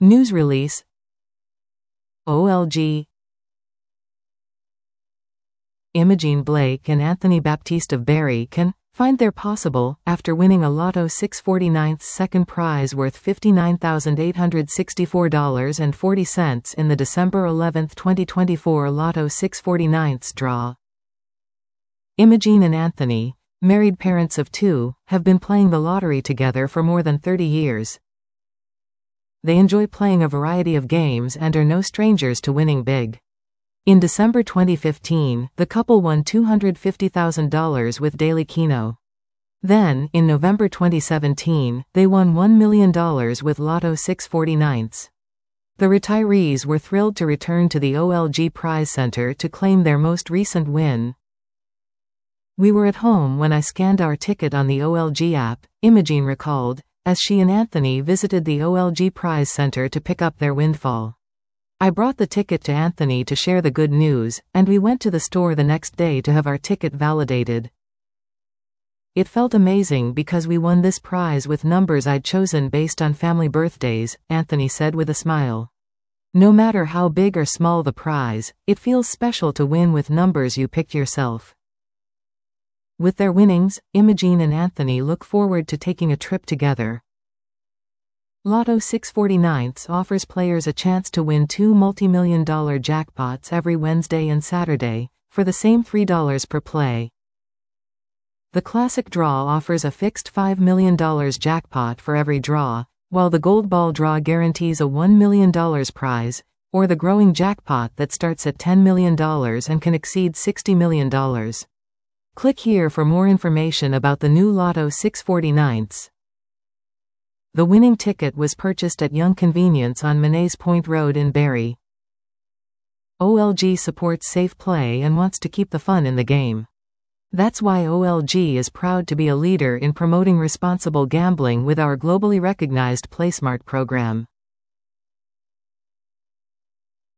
News release. OLG. Imogene Blake and Anthony Baptiste of Barrie can find their possible after winning a Lotto 649th second prize worth $59,864.40 in the December 11, 2024 Lotto 649th draw. Imogene and Anthony, married parents of two, have been playing the lottery together for more than 30 years. They enjoy playing a variety of games and are no strangers to winning big. In December 2015, the couple won $250,000 with Daily Keno. Then, in November 2017, they won $1 million with Lotto 649ths. The retirees were thrilled to return to the OLG Prize Center to claim their most recent win. "We were at home when I scanned our ticket on the OLG app," Imogene recalled, as she and Anthony visited the OLG Prize Center to pick up their windfall. "I brought the ticket to Anthony to share the good news, and we went to the store the next day to have our ticket validated. It felt amazing because we won this prize with numbers I'd chosen based on family birthdays," Anthony said with a smile. "No matter how big or small the prize, it feels special to win with numbers you picked yourself." With their winnings, Imogene and Anthony look forward to taking a trip together. Lotto 649ths offers players a chance to win two multi-million-dollar jackpots every Wednesday and Saturday, for the same $3 per play. The classic draw offers a fixed $5 million jackpot for every draw, while the Gold Ball draw guarantees a $1 million prize, or the growing jackpot that starts at $10 million and can exceed $60 million. Click here for more information about the new Lotto 649ths. The winning ticket was purchased at Young Convenience on Menez Point Road in Barrie. OLG supports safe play and wants to keep the fun in the game. That's why OLG is proud to be a leader in promoting responsible gambling with our globally recognized PlaySmart program.